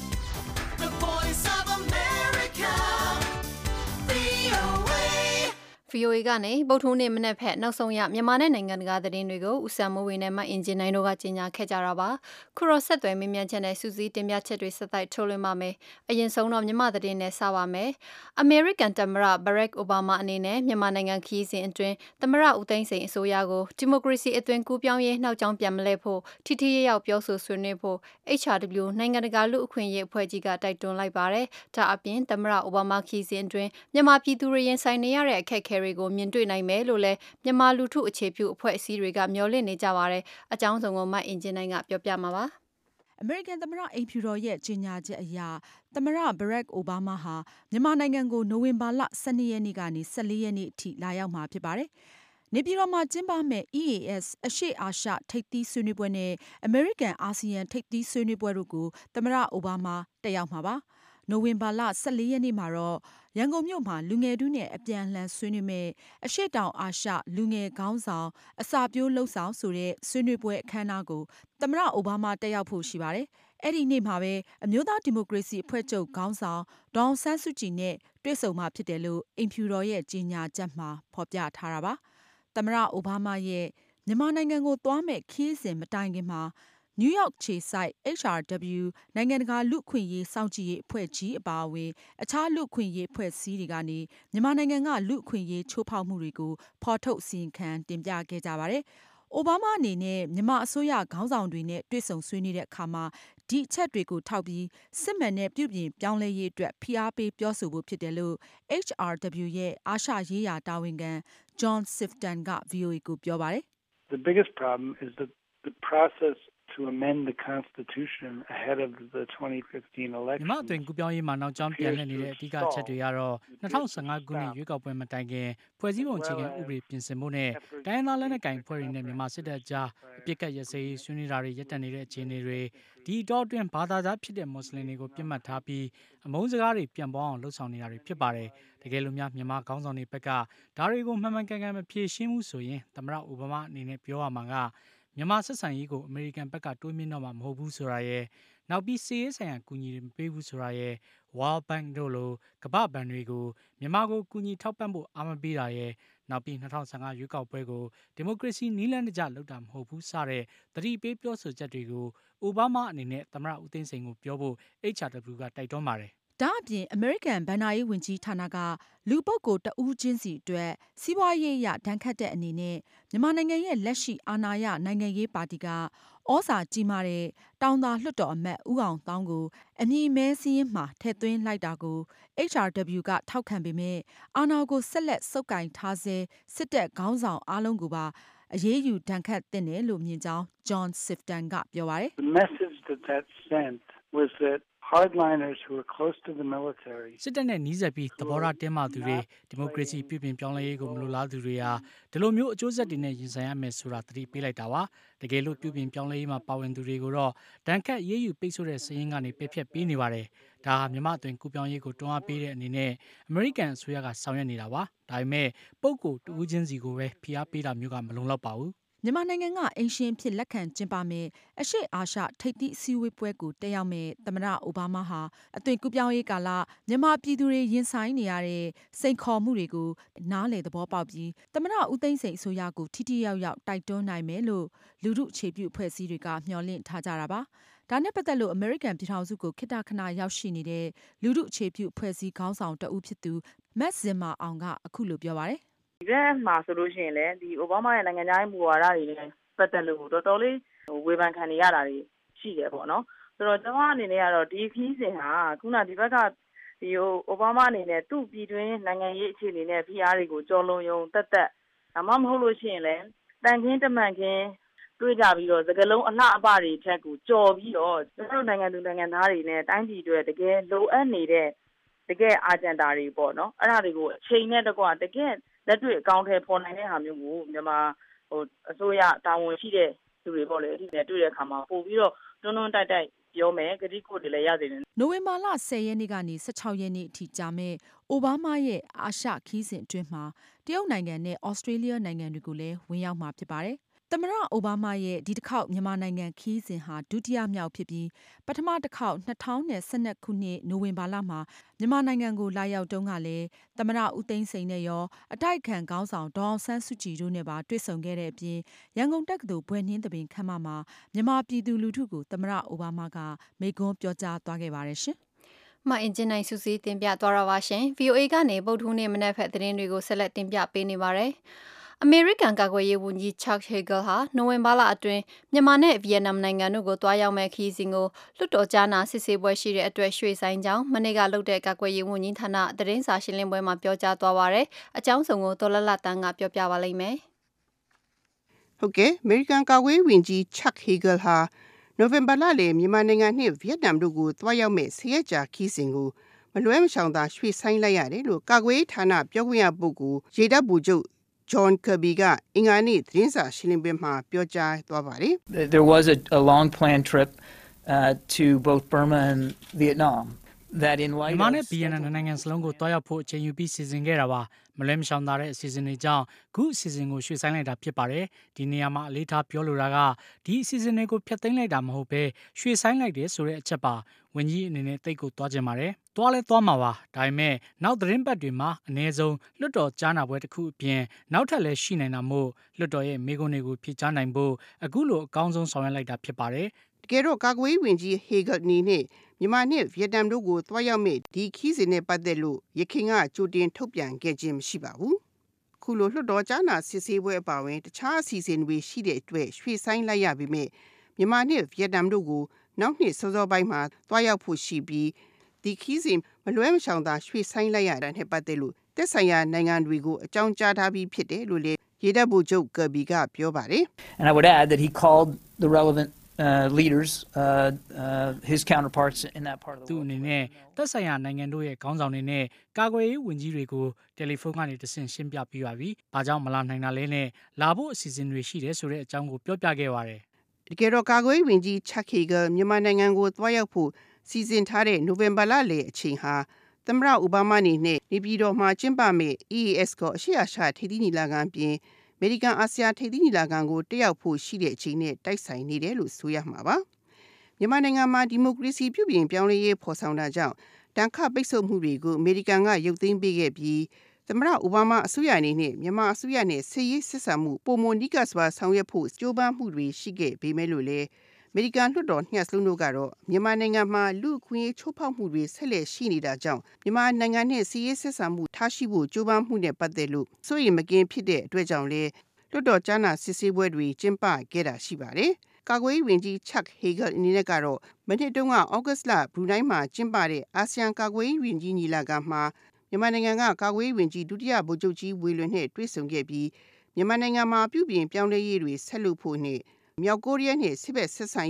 Speaker 3: The Voice of America
Speaker 1: ဗွီအိုအေ ကနေဗုဒ္ဓဟူးနေ့မနက်ဖက်နောက်ဆုံးရမြန်မာနဲ့နိုင်ငံတကာသတင်းတွေကိုဦးစံမိုးဝေနဲ့မအင်ဂျင်နိုင်တို့ကကြီးညာခဲ့ကြတာပါခုတော့ဆက်သွယ်မေးမြန်းချက်နဲ့စူးစီးတင်ပြချက်တွေဆက်တိုက်ထုတ်လွှင့်ပါမယ်အရင်ဆုံးတော့မြန်မာသတင်းနဲ့စပါမယ်အမေရိကန်သမ္မတဘရက်အိုဘားမားအနေနဲ့မြန်မာနိုင်ငံခရီးစဉ်အတွင်းသမ္မတဦးသိန်းစိန်အစိုးရကိုဒီမိုကရေစီအသွင်ကူးပြောင်းရေးနှောက်ကြောင်းပြန်မလဲဖို့ထိထိရရောက်ပြောဆိုဆွေးနွေးဖို့ H R W နိုင်ငံတကာလူအခွင့်အရေးအဖွဲ့ကြီးကတိုက်တွန်းလိုက်ပါတယ်ဒါအပြင်သမ္မတအိုဘားမားခရီးစဉ်အတွင်းမြန်မာပြည်သူတွေရင်ဆိုင်နေရတဲ့အခက်အခဲတွေကိုမြင်တွေ့နိုင်မယ်လို့လည်းမြန်မာလူထုအခြေပြုအဖွဲ့အစည်းတွေကမျှော်လင့်နေကြပါတယ်အကြောင်းစုံကိုမအင်ဂျင်နိုင်ကပြောပြမှာပါ
Speaker 3: အမေရိကန်သမ္မတအိမ်ဖြူတော်ရဲ့ကြေညာချက်အရသမ္မတဘရက်အိုဘားမားဟာမြန်မာနိုင်ငံကိုနိုဝင်ဘာလ၁၂ရက်နေ့ကနေ၁၄ရက်နေ့အထိလာရောက်မှာဖြစ်ပါတယ်နေပြည်တော်မှာကျင်းပမယ့် E A S အရှေ့အာရှထိပ်သီးဆွေးနွေးပွဲနဲ့အမေရိကန်အာဆီယံထိပ်သီးဆွေးနွေးပွဲတို့ကိုသမ္မတအိုဘားမားတက်ရောက်မှာပါနိုဝင်ဘာလ၁၄ရက်နေ့မှာတော့ရန်ကုန်မြို့မှာလူငယ်ထုနဲ့အပြန်အလှန်ဆွေးနွေးမယ့်အရှေ့တောင်အာရှလူငယ်ခေါင်းဆောင်အစာပြိုးလှုပ်ဆောင်ဆိုတဲ့ဆွေးနွေးပွဲအခမ်းအနားကိုသမ္မတအိုဘားမားတက်ရောက်ဖို့ရှိပါတယ်။အဲ့ဒီနေ့မှာပဲအမျိုးသားဒီမိုကရေစီအဖွဲ့ချုပ်ခေါင်းဆောင်ဒေါ်အောင်ဆန်းစုကြည်နဲ့တွေ့ဆုံမှာဖြစ်တယ်လို့အိမ်ဖြူတော်ရဲ့ကြေညာချက်မှာဖော်ပြထားတာပါ။သမ္မတအိုဘားမားရဲ့မြန်မာနိုင်ငံကိုသွားမဲ့ခရီးစဉ်မတိုင်ခင်မှာနယူးယောက်ခြေစိုက် H R W နိုင်ငံတကာလူ့အခွင့်အရေးစောင့်ကြည့်ရေးအဖွဲ့ကြီးအပါအဝင်အခြားလူ့အခွင့်အရေးအဖွဲ့အစည်းတွေကနေမြန်မာနိုင်ငံကလူ့အခွင့်အရေးချိုးဖောက်မှုတွေကိုဖော်ထုတ်အစီရင်ခံတင်ပြခဲ့ကြပါတယ်။အိုဘားမားအနေနဲ့မြန်မာအစိုးရခေါင်းဆောင်တွေနဲ့တွေ့ဆုံဆွေးနွေးတဲ့အခါမှာဒီအချက်တွေကိုထောက်ပြီးစစ်မှန်တဲ့ပြုပြင်ပြောင်းလဲရေးအတွက်ဖိအားပေးပြောဆိုဖို့ဖြစ်တယ်လို့ H R W ရဲ့အာရှရေးရာတာဝန်ခံ John Sifton က ဗွီအိုအေ ကိုပြောပါတယ်။
Speaker 6: The biggest problem is that the process to amend the constitution ahead of the twenty fifteen election
Speaker 7: မြန်မာအသွင်ကူးပြောင်းရေးမှာနောက်ကျောင်းပြန်လှည့်နေတဲ့အဓိကအချက်တွေကတော့၂၀၁၅ခုနှစ်ရွေးကောက်ပွဲမတိုင်ခင်ဖွဲ့စည်းပုံအခြေခံဥပဒေပြင်ဆင်ဖို့နဲ့တိုင်းရင်းသားလက်နက်ကိုင်ဖွဲ့တွေနဲ့မြန်မာစစ်တပ်ကြားအပြစ်ကတ်ရစရေးဆွေးနွေးတာတွေရပ်တန့်နေတဲ့အခြေအနေတွေဒီတော့အတွင်းဘာသာကြားဖြစ်တဲ့မွတ်စလင်တွေကိုပြစ်မှတ်ထားပြီးအမုန်းစကားတွေပြန်ပေါ်အောင်လှုံ့ဆော်နေတာတွေဖြစ်ပါတယ်တကယ်လို့များမြန်မာခေါင်းဆောင်တွေဘက်ကဒါတွေကိုမှန်မှန်ကန်ကန်မဖြေရှင်းဘူးဆိုရင်သမ္မတအိုဘားမားအနေနဲ့ပြောရမှာကမြန်မာဆက်ဆံရေးကိုအမေရိကန်ဘက်ကတိုးမြင့်တော့မှာမဟုတ်ဘူးဆိုတာရယ်နောက်ပြီးစီးရေးဆိုင်ရာကူညီတွေမပေးဘူးဆိုတာရယ် World Bank တို့လိုကမ္ဘာ့ဘဏ်တွေကိုမြန်မာကိုကူညီထောက်ပံ့ဖို့အားမပေးတာရယ်နောက်ပြီး၂၀၁၅ရွေးကောက်ပွဲကိုဒီမိုကရေစီနည်းလမ်းတကျလုပ်တာမဟုတ်ဘူးစတဲ့သတိပေးပြောဆိုချက်တွေကိုအိုဘားမားအနေနဲ့သမ္မတဦးသိန်းစိန်ကိုပြောဖို့ H R W ကတိုက်တွန်းပါတယ်
Speaker 3: ဒါအပြင်အမေရိကန်ဘဏ္ဍာရေးဝန်ကြီးဌာနကလူပုဂ္ဂိုလ်တဦးချင်းစီအတွက်စီးပွားရေးအရဒဏ်ခတ်တဲ့အနေနဲ့မြန်မာနိုင်ငံရဲ့လက်ရှိအာဏာရနိုင်ငံရေးပါတီကဩဇာကြီးမားတဲ့တောင်သာလွှတ်တော်အမတ်ဦးအောင်သောင်းကိုအမည်မဲစည်းရင်းမှာထည့်သွင်းလိုက်တာကို H R W ကထောက်ခံပေမဲ့အာဏာကိုဆက်လက်ဆုပ်ကိုင်ထားဆဲစစ်တပ်ခေါင်းဆောင်အားလုံးကိုပါအရေးယူဒဏ်ခတ်သင့်တယ်လို့မြင်ကြောင်း John Sifton ကပြောပါတယ်
Speaker 6: The message that that sent was that hardliners who were close to the military
Speaker 7: စစ်တပ်နဲ့နှီးဆက်ပြီးသဘောထားတင်းမာသူတွေဒီမိုကရေစီပြုပြင်ပြောင်းလဲရေးကိုမလိုလားသူတွေဟာဒီလိုမျိုးအကျိုးဆက်တွေနဲ့ရင်ဆိုင်ရမယ်ဆိုတာသတိပေးလိုက်တာပါတကယ်လို့ပြုပြင်ပြောင်းလဲရေးမှာပါဝင်သူတွေကိုတော့ဒဏ်ခတ်ရေးယူပိတ်ဆို့တဲ့စည်းရင်းကနေပယ်ဖျက်ပေးနေပါတယ်ဒါဟာမြန်မာအသွင်ကူပြောင်းရေးကိုတွန်းအားပေးတဲ့အနေနဲ့အမေရိကန်အစိုးရကဆောင်ရွက်နေတာပါဒါပေမဲ့ပုဂ္ဂိုလ်တဦးချင်းစီကိုပဲဖိအားပေးတာမျိုးကမလုံလောက်ပါဘူး
Speaker 3: မြန်မာနိုင်ငံကအိမ်ရှင်ဖြစ်လက်ခံကျင်းပမယ်အရှေ့အာရှထိပ်သီးအစည်းအဝေးပွဲကိုတက်ရောက်မဲ့သမ္မတအိုဘားမားဟာအသွင်ကူးပြောင်းရေးကာလမြန်မာပြည်သူတွေရင်ဆိုင်နေရတဲ့စိန်ခေါ်မှုတွေကိုနားလည်သဘောပေါက်ပြီးသမ္မတဦးသိန်းစိန်အစိုးရကိုထိထိရောက်ရောက်တိုက်တွန်းနိုင်မယ်လို့လူထုအခြေပြုအဖွဲ့အစည်းတွေကမျှော်လင့်ထားကြတာပါဒါနဲ့ပတ်သက်လို့အမေရိကန်ပြည်ထောင်စုကိုခေတ္တခဏရောက်ရှိနေတဲ့လူထုအခြေပြုအဖွဲ့အစည်းခေါင်းဆောင်တဦးဖြစ်သူမက်ဇင်မာအောင်ကအခုလိုပြောပါတယ်
Speaker 8: ဒီဘက်မှာဆိုလို့ရှိရင်လည်းဒီအိုဘားမားရဲ့နိုင်ငံခြားရေးမူဝါဒတွေနဲ့ပတ်သက်လို့တော်တော်လေးဝေဖန်ခံနေရတာတွေရှိတယ်ပေါ့နော်ဆိုတော့ကျွန်မအနေနဲ့ကတော့ဒီခီးစဉ်ဟာခုနဒီဘက်ကဒီအိုဘားမားအနေနဲ့သူ့ပြည်တွင်းနိုင်ငံရေးအခြေအနေနဲ့ဖိအားတွေကိုကြော်လွန်ယုံတက်တက်ဒါမှမဟုတ်လို့ရှိရင်လည်းတန်ခင်းတမန်ခင်းတွေ့ကြပြီးတော့သကလုံးအလှအပတွေထက်ကိုကြော်ပြီးတော့ကျွန်တော်တို့နိုင်ငံသူနိုင်ငံသားတွေနဲ့တိုင်းပြည်တွေတကယ်လိုအပ်နေတဲ့တကယ်အာဂျန်ဒါတွေပေါ့နော်အဲ့ဒါတွေကိုအချိန်နဲ့တကွတကယ်လက်တွေ့အကောင့်ထဲပေါ်နိုင်တဲ့ဟာမျိုးကိုမြန်မာဟိုအစိုးရတာဝန်ရှိတဲ့သူတွေပေါ့လေဒီနဲ့တွေ့တဲ့အခါမှာပို့ပြီးတော့တွန်းတွန်းတိုက်တိုက်ပြောမယ်ဂတိကိုတွေလည်းရစေတယ်
Speaker 3: နိုဝင်ဘာလဆယ်ရက်နေ့ကနေဆယ့်ခြောက်ရက်နေ့အထိကြာမဲ့အိုဘားမားရဲ့အာရှခီးစဉ်အတွင်းမှာတရုတ်နိုင်ငံနဲ့ဩစတြေးလျနိုင်ငံတွေကိုလည်းဝင်ရောက်မှာဖြစ်ပါတယ်သမ္မတအိုဘားမားရဲ့ဒီတစ်ခေါက်မြန်မာနိုင်ငံခီးစဉ်ဟာဒုတိယမြောက်ဖြစ်ပြီးပထမတစ်ခေါက်နှစ်ထောင်ဆယ်နှစ်ခုနှစ်နိုဝင်ဘာလမှာမြန်မာနိုင်ငံကိုလာရောက်တုန်းကလည်းသမ္မတဦးသိန်းစိန်နဲ့ရောအတိုက်ခံခေါင်းဆောင်ဒေါအောင်ဆန်းစုကြည်တို့နဲ့ပါတွေ့ဆုံခဲ့တဲ့အပြင်ရန်ကုန်တက္ကသိုလ်ဘွဲ့နှင်းသဘင်ခမ်းမမှာမြန်မာပြည်သူလူထုကိုသမ္မတအိုဘားမားကမိန့်ခွန်းပြောကြားသွားခဲ့ပါတယ်ရှင်
Speaker 1: မအင်ဂျင်နိုင်စုစည်းတင်ပြသွားတာပါရှင် ဗီအိုအေ ကနေဗုဒ္ဓဟူးနေ့မနက်ဖက်သတင်းတွေကိုဆက်လက်တင်ပြပေးနေပါတယ်အမေရိကန်ကာကွယ်ရေးဝန်ကြီး Chuck Hagel ဟာနိုဝင်ဘာလအတွင်းမြန်မာနဲ့ဗီယက်နမ်နိုင်ငံတို့ကိုတွားရောက်မဲ့ခီးစဉ်ကိုလွှတ်တော်ကြားနာစစ်ဆေးပွဲရှိတဲ့အတွက်ရွှေ့ဆိုင်းကြောင်းမနေ့ကလုပ်တဲ့ကာကွယ်ရေးဝန်ကြီးဌာနသတင်းစာရှင်းလင်းပွဲမှာပြောကြားသွားပါတယ်။အကြောင်းစုံကိုဒေါ်လလတန်းကပြောပြပါလိမ့်မယ်
Speaker 9: ။ဟုတ်ကဲ့အမေရိကန်ကာကွယ်ရေးဝန်ကြီး Chuck Hagel ဟာနိုဝင်ဘာလလယ်မြန်မာနိုင်ငံနဲ့ဗီယက်နမ်တို့ကိုတွားရောက်မဲ့ဆယ်ရက်ကြာခီးစဉ်ကိုမလွဲမရှောင်သာရွှေ့ဆိုင်းလိုက်ရတယ်လို့ကာကွယ်ရေးဌာနပြောခွင့်ရပုဂ္ဂိုလ်ရေတပ်ဗိုလ်ချုပ်John Kirby ကအင်္ဂါနေ့သတင်းစာရှင်းလင်းပွဲမှာပြောကြားသွားပါတယ်
Speaker 10: There was a, a long planned trip uh, to both Burma and Vietnam that in light of
Speaker 7: မြန်မာနဲ့ဗီယက်နမ်နိုင်ငံစလုံးကိုတွားရောက်ဖို့အချိန်ယူပြီးစီစဉ်ခဲ့တာပါမလွဲမရှောင်သာတဲ့အစီအစဉ်တွေကြောင့်ခုအစီအစဉ်ကိုရွှေ့ဆိုင်းလိုက်တာဖြစ်ပါတယ်ဒီနေရာမှာအလေးထားပြောလိုတာကဒီအစီအစဉ်တွေကိုဖျက်သိမ်းလိုက်တာမဟုတ်ပဲရွှေ့ဆိုင်းလိုက်တယ်ဆိုတဲ့အချက်ပါဝန်ကြီးအနေနဲ့တိတ်ကိုတွားကြင်ပါတယ်တွားလဲတွားမှာပါဒါပေမဲ့နောက်သတင်းပတ်တွေမှာအနည်းဆုံးလွှတ်တော်ကြားနာပွဲတစ်ခုအပြင်နောက်ထပ်လည်းရှိနိုင်တာမို့လွှတ်တော်ရဲ့မိကုန်းတွေကိုဖြေကြားနိုင်ဖို့အခုလိုအကောင်းဆုံးဆောင်ရွက်လိုက်တာဖြစ်ပါတယ်
Speaker 9: တကယ်တော့ကာကွယ်ရေးဝန်ကြီး Hagel အနေနဲ့မြန်မာနဲ့ဗီယက်နမ်တို့ကိုတွားရောက်မဲ့ဒီခီးစဉ်နဲ့ပတ်သက်လို့ရခိုင်ကကြိုတင်ထုတ်ပြန်ခဲ့ခြင်းမရှိပါဘူးခုလိုလွှတ်တော်ကြားနာစစ်ဆေးပွဲအပါအဝင်တခြားအစီအစဉ်တွေရှိတဲ့အတွက်ရွှေ့ဆိုင်းလိုက်ရပေမဲ့မြန်မာနဲ့ဗီယက်နမ်တို့ကိုနောက်နှစ်စောစောပိုင်းမှာတွားရောက်ဖို့ရှိပြီးဒီခီးစဉ်မလွဲမရှောင်သာရွှေ့ဆိုင်းလိုက်ရတာနဲ့ပတ်သက်လို့သက်ဆိုင်ရာနိုင်ငံတွေကိုအကြောင်းကြားထားပြီးဖြစ်တယ်လို့လေရေတပ်ဗိုလ်ချုပ် Kirby ကပြောပါတယ်
Speaker 10: And I would add that he called the relevant uh, leaders uh, uh, his counterparts in that part of the world
Speaker 7: သူအနေနဲ့သက်ဆိုင်ရာနိုင်ငံတို့ရဲ့ခေါင်းဆောင်တွေနဲ့ကာကွယ်ရေးဝန်ကြီးတွေကိုတယ်လီဖုန်းကနေတဆင့်ရှင်းပြပြီးပါပြီ။ဘာကြောင့်မလာနိုင်တာလဲနဲ့လာဖို့အစီအစဉ်တွေရှိတယ်ဆိုတဲ့အကြောင်းကိုပြောပြခဲ့ပါတယ်
Speaker 9: တကယ်တော့ကာကွယ်ရေးဝန်ကြီး Chuck Hagel မြန်မာနိုင်ငံကိုတွားရောက်ဖို့စီစဉ်ထားတဲ့နိုဝင်ဘာလလယ်အချိန်ဟာသမ္မတအိုဘားမားနေနဲ့နေပြည်တော်မှာကျင်းပမယ့် E A S ကအရှေ့အာရှထိပ်သီးညီလာခံပြင်အမေရိကန်အာဆီယံထိပ်သီးညီလာခံကိုတက်ရောက်ဖို့ရှိတဲ့အချိန်နဲ့တိုက်ဆိုင်နေတယ်လို့ဆိုရမှာပါမြန်မာနိုင်ငံမှာဒီမိုကရေစီပြုပြင်ပြောင်းလဲရေးဖော်ဆောင်တာကြောင့်တန်ခပိတ်ဆို့မှုတွေကိုအမေရိကန်ကရုပ်သိမ်းပေးခဲ့ပြီးသမ္မတအိုဘားမားအစိုးရအနေနဲ့မြန်မာအစိုးရနဲ့စစ်ရေးဆက်ဆံမှုပုံမနီးကပ်စွာဆောင်ရွက်ဖို့ကြိုးပမ်းမှုတွေရှိခဲ့ပေမဲ့လို့လည်းအမေရိကန်လွှတ်တော်ညှက်စလုံးတို့ကတော့မြန်မာနိုင်ငံမှာလူ့အခွင့်အရေးချိုးဖောက်မှုတွေဆက်လက်ရှိနေတာကြောင့်မြန်မာနိုင်ငံနဲ့စစ်ရေးဆက်ဆံမှုထားရှိဖို့ကြိုးပမ်းမှုနဲ့ပတ်သက်လို့စိုးရိမ်မကင်းဖြစ်တဲ့အတွက်ကြောင့်လည်းလွှတ်တော်ကြားနာစစ်ဆေးပွဲတွေကျင်းပခဲ့တာရှိပါတယ်။ကာကွယ်ရေးဝန်ကြီး Chuck Hagel အနေနဲ့ကတော့မနှစ်တုန်းကဩဂတ်စ်လဘရူနိုင်းမှာကျင်းပတဲ့အာဆီယံကာကွယ်ရေးဝန်ကြီးညီလာခံမှာမြန်မာနိုင်ငံကကာကွယ်ရေးဝန်ကြီးဒုတိယဗိုလ်ချုပ်ကြီးဝေလွင်နဲ့တွေ့ဆုံခဲ့ပြီးမြန်မာနိုင်ငံမှာပြုပြင်ပြောင်းလဲရေးတွေဆက်လုပ်ဖို့နဲ့မြောက်ကိုရီးယားနဲ့စစ်ဘက်ဆက်ဆံရေး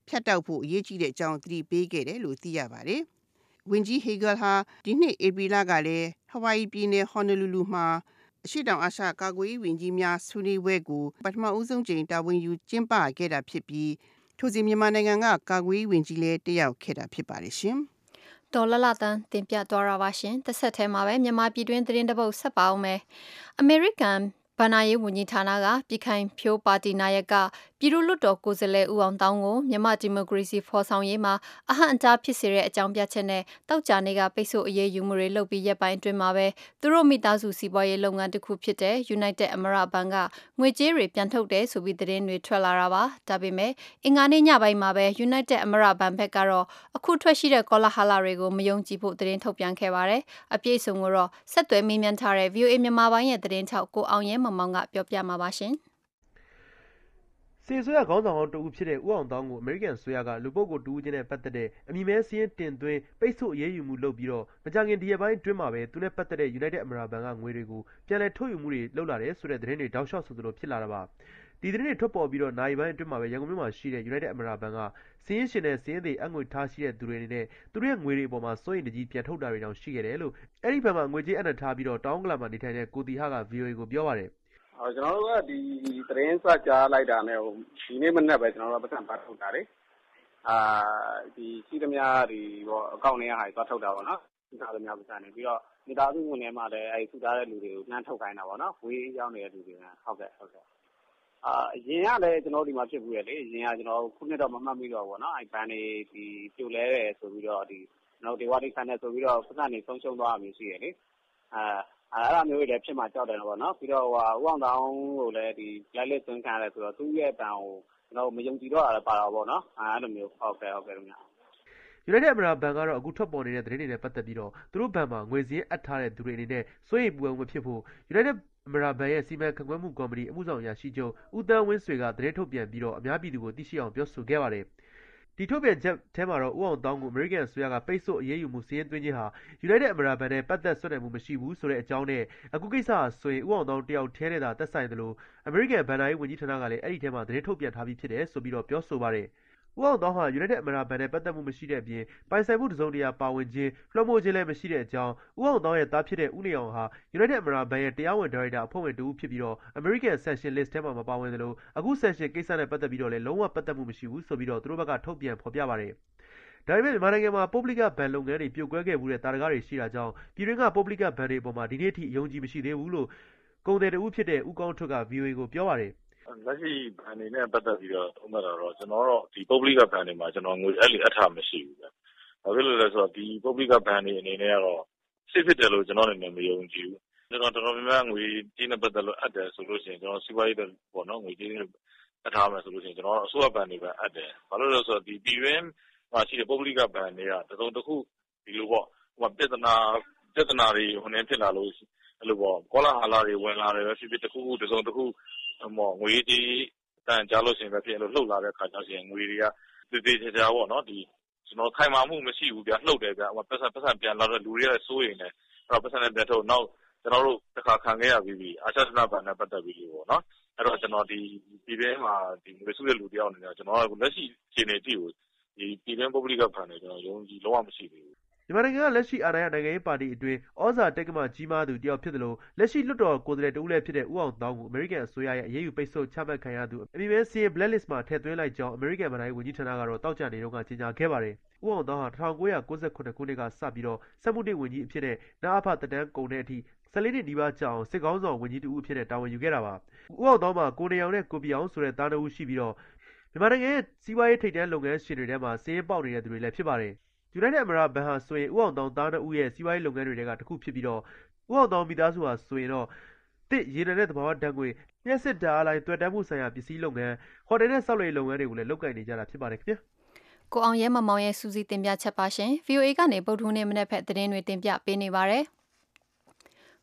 Speaker 9: ဖြတ်တောက်ဖို့အရေးကြီးတဲ့အကြောင်းသတိပေးခဲ့တယ်လို့သိရပါတယ်။ဝန်ကြီးဟေဂယ်ဟာဒီနှစ်ဧပြီလကလည်းဟဝိုင်ယီပြည်နယ်ဟွန်နလူလူမှာအရှေ့တောင်အာရှကာကွယ်ရေးဝန်ကြီးများဆွေးနွေးပွဲကိုပထမဦးဆုံးချိန်တာဝန်ယူကျင်းပခဲ့တာဖြစ်ပြီးထိုစဉ်မြန်မာနိုင်ငံကကာကွယ်ရေးဝန်ကြီးလည်းတက်ရောက်ခဲ့တာဖြစ်ပါတယ်ရှင်
Speaker 1: ။ဒေါ်လာလာတန်တင်ပြသွားတာပါရှင်။တစ်ဆက်ထဲမှာပဲမြန်မာပြည်တွင်းသတင်းတပုတ်ဆက်ပါအောင်မယ်။အမေရိကန်ဘဏ္ဍာရေးဝန်ကြီးဌာနကပြည်ခိုင်ဖြိုးပါတီနာယကပြည်သူ့လွှတ်တော်ကိုယ်စားလှယ်ဦးအောင်တောင်းကိုမြန်မာဒီမိုကရေစီဖော်ဆောင်ရေးမှာအဟန့်အတားဖြစ်စေတဲ့အကြောင်းပြချက်နဲ့တောက်ကြနေကပိတ်ဆို့အရေးယူမှုတွေလုပ်ပြီးရက်ပိုင်းအတွင်းမှာပဲသူတို့မိသားစုစီးပွားရေးလုပ်ငန်းတစ်ခုဖြစ်တဲ့ United Emirates Bank ကငွေကြေးတွေပြန်ထုတ်တယ်ဆိုပြီးသတင်းတွေထွက်လာတာပါ။ဒါပေမဲ့အင်္ဂါနေ့ညပိုင်းမှာပဲ United Emirates Bank ဘက်ကတော့အခုထွက်ရှိတဲ့ကောလာဟလတွေကိုမယုံကြည်ဖို့သတင်းထုတ်ပြန်ခဲ့ပါတယ်။အပြည့်အစုံကိုတော့ဆက်သွယ်မေးမြန်းထားတဲ့ ဗီအိုအေ မြန်မာပိုင်းရဲ့သတင်းထောက်ကိုအောင်ရဲမောင်မောင်ကပြောပြမှာပါရှင်။
Speaker 11: စီဆိုရခေါင်းဆောင်အောင်တူဖြစ်တဲ့ဦးအောင်တောင်းကိုအမေရိကန်ဆိုရကလူပုဂ္ဂိုလ်တူဦးချင်းနဲ့ပတ်သက်တဲ့အမည်မဲစည်းတင်သွင်းပိတ်ဆို့အရေးယူမှုလုပ်ပြီးတော့မကြခင်ဒီရက်ပိုင်းအတွင်းမှာပဲသူနဲ့ပတ်သက်တဲ့ United Emirates Bank ကငွေတွေကိုပြန်လည်ထုတ်ယူမှုတွေလုပ်လာတယ်ဆိုတဲ့သတင်းတွေတောက်လျှောက်ဆိုသလိုဖြစ်လာတာပါဒီသတင်းတွေထွက်ပေါ်ပြီးတော့နိုင်ပိုင်းအတွင်းမှာပဲရန်ကုန်မြို့မှာရှိတဲ့ United Emirates Bank ကစည်းရင်းရှင်နဲ့စည်းရင်းတွေအငွေထားရှိတဲ့သူတွေအနေနဲ့သူတို့ရဲ့ငွေတွေအပေါ်မှာစိုးရိမ်တကြီးပြန်ထုတ်တာတွေတောင်ရှိခဲ့တယ်လို့အဲ့ဒီဘက်မှာငွေကြေးအနှံ့ထားပြီးတော့တောင်းကလာမှာနေထိုင်တဲ့ကိုတီဟာက ဗီအိုအေ ကိုပြောပါတယ်
Speaker 12: အော်ကျွန်တော်တို့ကဒီသတင်းစကြားလိုက်တာနဲ့ဒီနေ့မနေ့ပဲကျွန်တော်တို့ပတ်စံပတ်ထုတ်တာလေအာဒီစီးသမားတွေပေါ့အကောင့်ထဲကဟာသွားထုတ်တာပေါ့နော်စီးသားသမားပတ်စံနေပြီးတော့မိသားစုဝင်ထဲမှာလည်းအဲစုသားတဲ့လူတွေကိုနှမ်းထုတ်ခိုင်းတာပေါ့နော်ဝေးရောက်နေတဲ့လူတွေကဟုတ်ကဲ့ဟုတ်ကဲ့အာအရင်ကလည်းကျွန်တော်ဒီမှာဖြစ်ဘူးရလေအရင်ကကျွန်တော်ခုနှစ်တော့မမှတ်မိတော့ဘူးနော်အဲဘန်တွေဒီပြိုလဲတယ်ဆိုပြီးတော့ဒီကျွန်တော်ဒီဝါဒီဆန်နဲ့ဆိုပြီးတော့ပတ်စံနေဆုံးရှုံးသွားမျိုးရှိရလေအာအဲ့ဒါမျိုးတွေလည်းဖြစ်မှကြောက်တယ်ပေါ့နော်ပြီးတော့ဟိုဦးအောင်တောင်းကိုလည်းဒီ blacklist သွင်းခံရတယ်ဆိုတော့သူ့ရဲ့တန်ကိုကျွန်တော်မယုံကြည်တော့တာလည်းပါတာပေါ့နော်အဲ့လိုမျိုးဟုတ်ကဲ့ဟုတ်ကဲ့ခင်ဗျာ
Speaker 11: United Emirates Bank ကတော့အခုထွက်ပေါ်နေတဲ့သတင်းတွေနဲ့ပတ်သက်ပြီးတော့သူတို့ဘဏ်မှာငွေစည်းအပ်ထားတဲ့သူတွေအနေနဲ့စိုးရိမ်ပူပန်မှုဖြစ်ဖို့ United Emirates Bank ရဲ့စီမံခန့်ခွဲမှုကော်မတီအမှုဆောင်အရာရှိချုပ်ဦးတန်းဝင်းဆွေကသတင်းထုတ်ပြန်ပြီးတော့အများပြည်သူကိုသိရှိအောင်ပြောဆိုခဲ့ပါတယ်ဒီထုတ်ပြန်ချက်ထဲမှာတော့ဦးအောင်တောင်းကို American အစိုးရကပိတ်ဆို့အရေးယူမှုစီးရင်သွင်းခြင်းဟာ United Emirates Bank နဲ့ပတ်သက်ဆွတ်နယ်မှုမရှိဘူးဆိုတဲ့အကြောင်းနဲ့အခုကိစ္စဟာဆိုရင်ဦးအောင်တောင်းတယောက်ထဲနဲ့သာသက်ဆိုင်တယ်လို့ American ဘဏ္ဍာရေးဝန်ကြီးဌာနကလည်းအဲ့ဒီထဲမှာသတင်းထုတ်ပြန်ထားပြီးဖြစ်တယ်ဆိုပြီးတော့ပြောဆိုပါတယ်ဦးအောင်တောင်းဟာ United Emirates Bank နဲ့ပတ်သက်မှုမရှိတဲ့အပြင်ပိုင်ဆိုင်မှုတစုံတရာပါဝင်ခြင်းလွှမ်းမိုးခြင်းလည်းမရှိတဲ့အကြောင်းဦးအောင်တောင်းရဲ့သားဖြစ်တဲ့ဦးနေအောင်ဟာ United Emirates Bank ရဲ့တရားဝင်ဒါရိုက်တာအဖွဲ့ဝင်တူဖြစ်ပြီးတော့ American Sanction List ထဲမှာမပါဝင်သလိုအခု Sanction ကိစ္စနဲ့ပတ်သက်ပြီးတော့လည်းလုံးဝပတ်သက်မှုမရှိဘူးဆိုပြီးတော့သူတို့ဘက်ကထုတ်ပြန်ဖော်ပြပါတယ်ဒါပေမဲ့မြန်မာနိုင်ငံမှာပုဂ္ဂလိကဘဏ်လုပ်ငန်းတွေပြိုကွဲခဲ့မှုတဲ့တာရကားတွေရှိတာကြောင့်ပြည်တွင်းကပုဂ္ဂလိကဘဏ်တွေအပေါ်မှာဒီနေ့ထိအယုံကြည်မရှိသေးဘူးလို့ကုန်သည်တူဖြစ်တဲ့ဦးကောင်းထွတ်က ဗီအိုအေ ကိုပြောပါတယ်
Speaker 13: လက်ရှိဘဏ်တွေနဲ့ပတ်သက်ပြီးတော့သုံးသပ်တာတော့ကျွန်တော်တို့ဒီပုဂ္ဂလိကဘဏ်တွေမှာကျွန်တော်ငွေအဲ့လိုအထားမရှိဘူးဗျ။ဘာဖြစ်လို့လဲဆိုတော့ဒီပုဂ္ဂလိကဘဏ်တွေအနေနဲ့ကတော့စစ်ဖြစ်တယ်လို့ကျွန်တော်လည်းမယုံကြည်ဘူး။ကျွန်တော်တော်တော်များများငွေကြေးနဲ့ပတ်သက်လို့အပ်တယ်ဆိုလို့ရှိရင်ကျွန်တော်စီးပွားရေးပေါ့နော်ငွေကြေးအထားမယ်ဆိုလို့ရှိရင်ကျွန်တော်အစိုးရဘဏ်တွေပဲအပ်တယ်။ဘာလို့လဲဆိုတော့ဒီပြည်တွင်းမှာရှိတဲ့ပုဂ္ဂလိကဘဏ်တွေကတစုံတစ်ခုဒီလိုပေါ့ဟိုပြဿနာပြဿနာတွေဟိုနေဖြစ်လာလို့အဲ့လိုပေါ့ကောလာဟလာတွေဝင်လာတယ်ပဲဖြစ်ဖြစ်တစ်ခုခုတစုံတစ်ခုမော်ငွေကြေးတန်ကြားလို့ရှိရင်ပဲဖြစ်လို့လှုပ်လာတဲ့ခါကျရင်ငွေတွေကတည်တည်ချာချာပေါ့နော်ဒီကျွန်တော်ခိုင်မာမှုမရှိဘူးဗျလှုပ်တယ်ဗျဟိုပတ်စံပတ်စံပြန်လာတဲ့လူတွေကစိုးရိမ်တယ်အဲ့တော့ပတ်စံနဲ့ပြန်ထုတ်နောက်ကျွန်တော်တို့တစ်ခါခံခဲ့ရပြီးအာရှသနာဘဏ်နဲ့ပတ်သက်ပြီးလို့ပေါ့နော်အဲ့တော့ကျွန်တော်ဒီပြည်တွင်းမှာဒီငွေစုတဲ့လူတယောက်အနေနဲ့ကျွန်တော်လက်ရှိအခြေအနေတိကိုဒီပြည်တွင်းပုဂ္ဂလိကဘဏ်တွေကျွန်တော်ယုံကြည်လုံးဝမရှိဘူး
Speaker 11: မြန်မာနိုင်ငံကလက်ရှိအာဏာရနိုင်ငံရေးပါတီအတွင်းဩဇာတက္ကမကြီးမားသူတယောက်ဖြစ်တယ်လို့လက်ရှိလွှတ်တော်ကိုယ်စားလှယ်တဦးလည်းဖြစ်တဲ့ဦးအောင်တောင်းကို American အစိုးရရဲ့အရေးယူပိတ်ဆို့ချမှတ်ခံရသူအမည်မဲစီးရင် blacklist မှာထည့်သွင်းလိုက်ကြောင်း American ဘဏ္ဍာရေးဝန်ကြီးဌာနကတော့တောက်ကြနေတော့ကကြေညာခဲ့ပါတယ်။ဦးအောင်တောင်းဟာ၁၉၉၇ခုနှစ်ကစပြီးတော့စက်မှုနှင့်ဝန်ကြီးအဖြစ်နဲ့နအဖတက်တန်းကုန်တဲ့အထိဆယ်လေးနှစ်ဒီပါကြာအောင်စစ်ကောင်းဆောင်ဝန်ကြီးတဦးအဖြစ်နဲ့တာဝန်ယူခဲ့တာပါ။ဦးအောင်တောင်းမှာကိုနေအောင်နဲ့ကိုပြအောင်ဆိုတဲ့သားနှစ်ဦးရှိပြီးတော့မြန်မာနိုင်ငံရဲ့စီးပွားရေးထိပ်တန်းလုပ်ငန်းရှင်တွေထဲမှာစည်ရင်ပေါက်နေတဲ့သူတွေလည်းဖြစ်ပါတယ်။ United Emirates Bank ဟာဆိုရင်ဦးအောင်တောင်းသားနှစ်ဦးရဲ့စီးပွားရေးလုပ်ငန်းတွေကတစ်ခုဖြစ်ပြီးတော့ဦးအောင်တောင်းမိသားစုဟာဆိုရင်တော့တစ်ရေနံနဲ့သဘာဝဓာတ်ငွေလျှက်စစ်ဓာတ်အားလိုင်းတွေ့တမ်းမှုဆိုင်ရာပစ္စည်းလုပ်ငန်းဟိုတယ်နဲ့ဆောက်လုပ်ရေးလုပ်ငန်းတွေကိုလည်းလုပ်ကိုင်နေကြတာဖြစ်ပါတယ်ခင်ဗျာ
Speaker 1: ကိုအောင်ရဲမမောင်ရဲ့စူးစီးတင်ပြချက်ပါရှင် ဗီအိုအေ ကနေပုတ်ထုံးနေမနေ့ဖက်သတင်းတွေတင်ပြပေးနေပါတယ်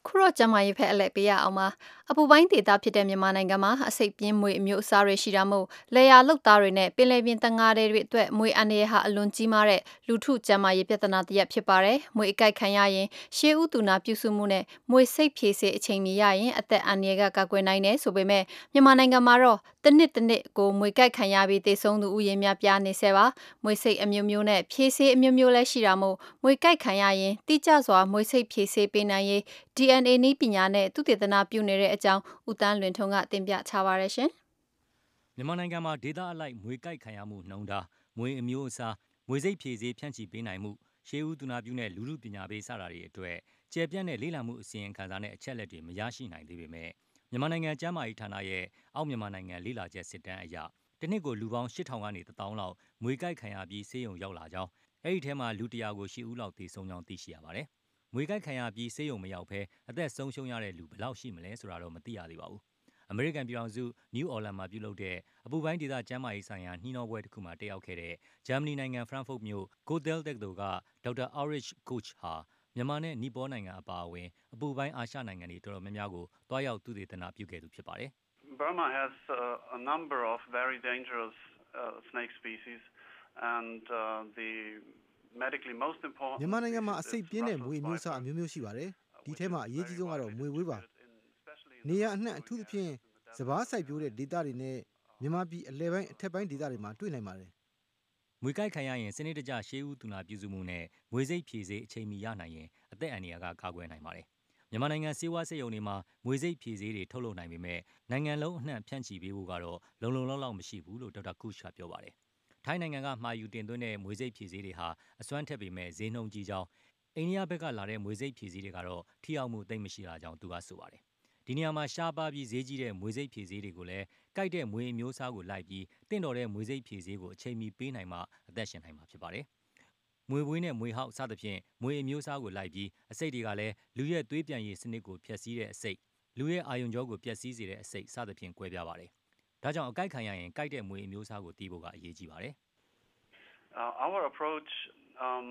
Speaker 1: ခုတော့ကျမရေးဖက်အလဲပေးရအောင်ပါအပူပိုင်းဒေသဖြစ်တဲ့မြန်မာနိုင်ငံမှာအစိတ်ပြင်းမွေအမျိုးအစားတွေရှိတာမို့လေယာလုတ်သားတွေနဲ့ပင်လယ်ပြင်တန်ငါးတွေအတွက်မွေအန္တရာယ်ဟာအလွန်ကြီးမားတဲ့လူထုကျမရေးပြဿနာတစ်ရပ်ဖြစ်ပါတယ်မွေအကြိုက်ခံရရင်ရှေးဥတူနာပြုစုမှုနဲ့မွေစိတ်ဖြေစေအချိန်မီရရင်အသက်အန္တရာယ်ကကာကွယ်နိုင်တယ်ဆိုပေမဲ့မြန်မာနိုင်ငံမှာတော့တစ်နှစ်တစ်နှစ်ကိုမွေကြိုက်ခံရပြီးသေဆုံးသူဥယျာဉ်များပြားနေဆဲပါမွေစိတ်အမျိုးမျိုးနဲ့ဖြေစေအမျိုးမျိုးလည်းရှိတာမို့မွေကြိုက်ခံရရင်တိကျစွာမွေစိတ်ဖြေစေပေးနိုင်ရေး D N A နည်းပညာနဲ့သူတေသနာပြုနေတဲ့အကြောင်းဦးတန်းလွင်ထုံးကတင်ပြချပါရရှင်
Speaker 5: မြန်မာနိုင်ငံမှာဒေသအလိုက်မွေကြိုက်ခံရမှုနှုန်းထားမွေအမျိုးအစားမွေစိတ်ဖြေစေဖြန့်ချီပေးနိုင်မှုရှေးဦးသူနာပြုနဲ့လူလူပညာပေးစတာတွေအတွက်ကျယ်ပြန့်တဲ့လေ့လာမှုအစီရင်ခံစာနဲ့အချက်လက်တွေမရရှိနိုင်သေးပေမဲ့မြန်မာနိုင်ငံကျန်းမာရေးဌာနရဲ့အောက်မြန်မာနိုင်ငံလေ့လာချက်စစ်တမ်းအရတစ်နှစ်ကိုလူပေါင်းရှစ်ထောင်ကနေတစ်သောင်းလောက်မွေကြိုက်ခံရပြီးဆေးရုံရောက်လာကြောင်းအဲ့ဒီထဲမှာလူတရာကိုရှစ်ဦးလောက်သေဆုံးကြောင်းသိရှိရပါတယ်မွေကြိုက်ခံရပြီးဆေးရုံမရောက်ဘဲအသက်ဆုံးရှုံးရတဲ့လူဘယ်လောက်ရှိမလဲဆိုတာတော့မသိရသေးပါဘူးအမေရိကန်ပြည်ထောင်စုနယူးအော်လန်မှာပြုလုပ်တဲ့အပူပိုင်းဒေသကျန်းမာရေးဆိုင်ရာနှီးနှောပွဲတစ်ခုမှာတက်ရောက်ခဲ့တဲ့ဂျာမနီနိုင်ငံဖရန့်ဖို့မြို့ကိုတယ်တက္ကသိုလ်ကဒေါက်တာအော်ရစ်ကိုချ်ဟာမြန်မာနဲ့နီပေါနိုင်ငံအပါအဝင်အပူပိုင်းအာရှနိုင်ငံတွေတော်တော်များများကိုတွားရောက်သုတေသနပြုခဲ့သူဖြစ်ပါတယ်
Speaker 14: Burma has uh, a number of very dangerous uh, snake species and uh, the medically most important
Speaker 2: မြန်မာနိုင်ငံမှာအစိတ်ပြင်းတဲ့မွေမျိုးစားအမျိုးမျိုးရှိပါတယ်ဒီထဲမှာအရေးကြီးဆုံးကတော့မွေဝေးပါနေရအနှံ့အထူးသဖြင့်စပားစိုက်ပျိုးတဲ့ဒေသတွေနဲ့မြန်မာပြည်အလဲပိုင်းအထက်ပိုင်းဒေသတွေမှာတွေ့နိုင်ပါတယ်
Speaker 5: မွေကြိုက်ခံရရင်စနစ်တကျရှေးဦးသူနာပြုစုမှုနဲ့မွေစိတ်ဖြေစေအချိန်မီရနိုင်ရင်အသက်အန္တရာယ်ကကာကွယ်နိုင်ပါတယ်မြန်မာနိုင်ငံစေဝါစေယုံတွေမှာမွေစိတ်ဖြေစေတွေထုတ်လုပ်နိုင်ပေမဲ့နိုင်ငံလုံးအနှံ့ဖြန့်ချီပေးဖို့ကတော့လုံလုံလောက်လောက်မရှိဘူးလို့ဒေါက်တာကုချ်ကပြောပါတယ်ထိုင်းနိုင်ငံကမှာယူတင်သွင်းတဲ့မွေစိတ်ဖြေစေတွေဟာအစွမ်းထက်ပေမဲ့ဈေးနှုန်းကြီးကြောင်းအိန္ဒိယဘက်ကလာတဲ့မွေစိတ်ဖြေစေတွေကတော့ထိရောက်မှုသိပ်မရှိတာကြောင်းသူကဆိုပါတယ်ဒီနေရာမှာရှားပါပြီးဈေးကြီးတဲ့မွေစိတ်ဖြေစေတွေကိုလည်းကြိုက်တဲ့မွေအမျိုးအစားကိုလိုက်ပြီးတင့်တော်တဲ့မွေစိတ်ဖြေစေကိုအချိန်မီပေးနိုင်မှအသက်ရှင်နိုင်မှာဖြစ်ပါတယ်မွေဝေးနဲ့မွေဟောက်စသဖြင့်မွေအမျိုးအစားကိုလိုက်ပြီးအစိတ်တွေကလည်းလူရဲ့သွေးပြန်ရည်စနစ်ကိုဖျက်ဆီးတဲ့အစိတ်လူရဲ့အာယုံကြောကိုပျက်စီးစေတဲ့အစိတ်စသဖြင့်ကွဲပြားပါတယ်ဒါကြောင့်အကြိုက်ခံရရင်ကြိုက်တဲ့မွေအမျိုးအစားကိုတီးဖို့ကအရေးကြီးပါတယ်
Speaker 14: uh, Our approach um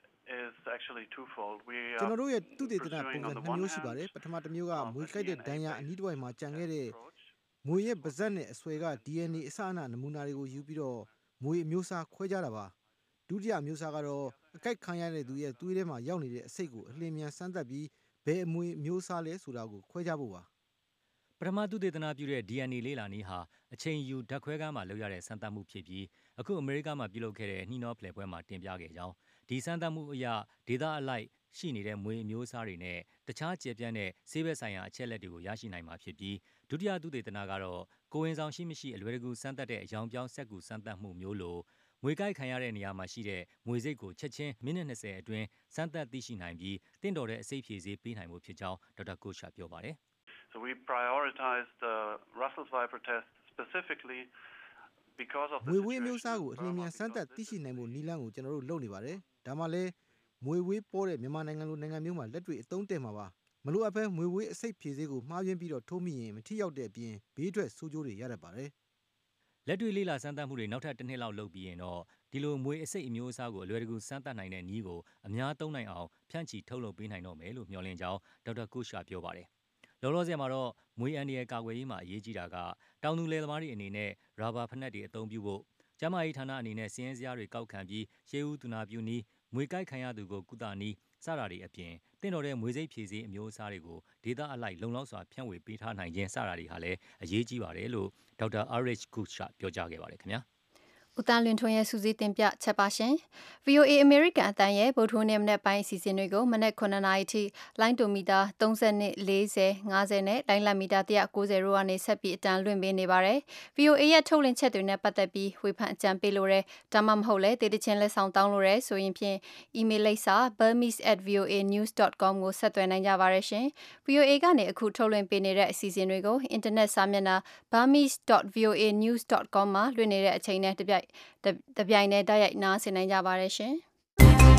Speaker 14: is actually twofold. We are
Speaker 2: ကျွန်တော်တို့ရဲ့သူတေသနပုံစံနှစ်မျိုးရှိပါတယ်ပထမတစ်မျိုးကမွေကြိုက်တဲ့ဒဏ်ရာအနီးတစ်ဝိုက်မှာကြံခဲ့တဲ့မွေရဲ့ပါးစပ်နဲ့အဆွဲက D N A အစအနနမူနာတွေကိုယူပြီးတော့မွေအမျိုးအစားခွဲခြားတာပါဒုတိယအမျိုးအစားကတော့အကြိုက်ခံရတဲ့သူရဲ့သွေးထဲမှာရောက်နေတဲ့အဆိပ်ကိုအလျင်မြန်စမ်းသပ်ပြီးဘယ်အမွေအမျိုးအစားလဲဆိုတာကိုခွဲခြားဖို့ပါ
Speaker 5: ပထမသုတေသနပြုတဲ့ D N A လေ့လာနည်းဟာအချိန်ယူဓာတ်ခွဲခန်းမှာလုပ်ရတဲ့စမ်းသပ်မှုဖြစ်ပြီးအခုအမေရိကမှာပြုလုပ်ခဲ့တဲ့နှီးနှောဖလှယ်ပွဲမှာတင်ပြခဲ့ကြောင်းဒီစမ်းသပ်မှုအရဒေသအလိုက်ရှိနေတဲ့မွေအမျိုးအစားတွေနဲ့တခြားကျယ်ပြန့်တဲ့ဆေးဘက်ဆိုင်ရာအချက်အလက်တွေကိုရရှိနိုင်မှာဖြစ်ပြီးဒုတိယသုတေသနကတော့ကိုယ်ဝန်ဆောင်ရှိမရှိအလွယ်တကူစမ်းသပ်တဲ့အယောင်ပြောင်းဆက်ကူစမ်းသပ်မှုမျိုးလိုမွေကြိုက်ခံရတဲ့နေရာမှာရှိတဲ့မွေစိတ်ကိုချက်ချင်းမိနစ်နှစ်ဆယ်အတွင်းစမ်းသပ်သိရှိနိုင်ပြီးတင့်တော်တဲ့အစိတ်ဖြေစေပေးနိုင်မှုဖြစ်ကြောင်းဒေါက်တာကိုချာပြောပါတယ်
Speaker 14: So we prioritized the Russell's Viper test specifically because of the
Speaker 2: မွေဝေးမျိုးစားကိုအလျင်မြန်စမ်းသပ်သိရှိနိုင်မှုနည်းလမ်းကိုကျွန်တော်တို့လုပ်နေပါတယ်ဒါမှလည်းမွေဝေးပေါ်တဲ့မြန်မာနိုင်ငံလိုနိုင်ငံမျိုးမှာလက်တွေ့အသုံးတင်မှာပါမလိုအပ်ဘဲမွေဝေးအစိတ်ဖြေစေးကိုမှားယွင်းပြီးတော့ထိုးမိရင်မထိရောက်တဲ့အပြင်ဘေးထွက်ဆိုးကျိုးတွေရတတ်ပါတယ်
Speaker 5: လက်တွေ့လေ့လာစမ်းသပ်မှုတွေနောက်ထပ်တစ်နှစ်လောက်လုပ်ပြီးရင်တော့ဒီလိုမွေအစိတ်အမျိုးအစားကိုအလွယ်တကူစမ်းသပ်နိုင်တဲ့နည်းကိုအများသုံးနိုင်အောင်ဖြန့်ချီထုတ်လုပ်ပေးနိုင်တော့မယ်လို့မျှော်လင့်ကြောင်းဒေါက်တာကုချာပြောပါတယ်လောလောဆယ်မှာတော့မွေအန္တရာယ်ကာကွယ်ရေးမှာအရေးကြီးတာကတောင်သူလယ်သမားတွေအနေနဲ့ရာဘာဖနက်တွေအသုံးပြုဖို့ကျန်းမာရေးဌာနအနေနဲ့စီးရင်စရာတွေကောက်ခံပြီးရှေးဦးသူနာပြုနည်းမွေကြိုက်ခံရသူကိုကုသနည်းစတာတွေအပြင်တင့်တော်တဲ့မွေစိတ်ဖြေစေးအမျိုးအစားတွေကိုဒေသအလိုက်လုံလောက်စွာဖြန့်ဝေပေးထားနိုင်ခြင်းစတာတွေဟာလည်းအရေးကြီးပါတယ်လို့ဒေါက်တာအာရစ်ကုချာပြောကြားခဲ့ပါတယ်ခင်ဗျာ
Speaker 1: ဦးတန်းလွင်ထွန်းရဲ့စူးစီးတင်ပြချက်ပါရှင် V O A အမေရိကန်အတန်းရဲ့ဗုဒ္ဓဟူးနေ့မနေ့ပိုင်းအစီအစဉ်တွေကိုမနေ့ခုနှစ်နာရီထိလိုင်းတိုမီတာသုံး၂ ၄၀ ၅၀နဲ့လိုင်းလမီတာ၁၉၀တို့ကနေဆက်ပြီးအတန်းလွှင့်ပေးနေပါတယ် V O A ရဲ့ထုတ်လွှင့်ချက်တွေနဲ့ပတ်သက်ပြီးဝေဖန်အကြံပေးလို့ရဒါမှမဟုတ်လဲတေးတချင်းလက်ဆောင်တောင်းလို့ရဆိုရင်ဖြင့် email လိပ်စာ burmese at v o a news dot com ကိုဆက်သွယ်နိုင်ကြပါရရှင် V O A ကနေအခုထုတ်လွှင့်ပေးနေတဲ့အစီအစဉ်တွေကိုအင်တာနက်စာမျက်နှာ burmese dot v o a news dot com မှာလွှင့်နေတဲ့အချိန်နဲ့တပြိုင်တပြိုင်နဲ့တိုက်ရိုက်နားဆင်နိုင်ကြပါရရှင်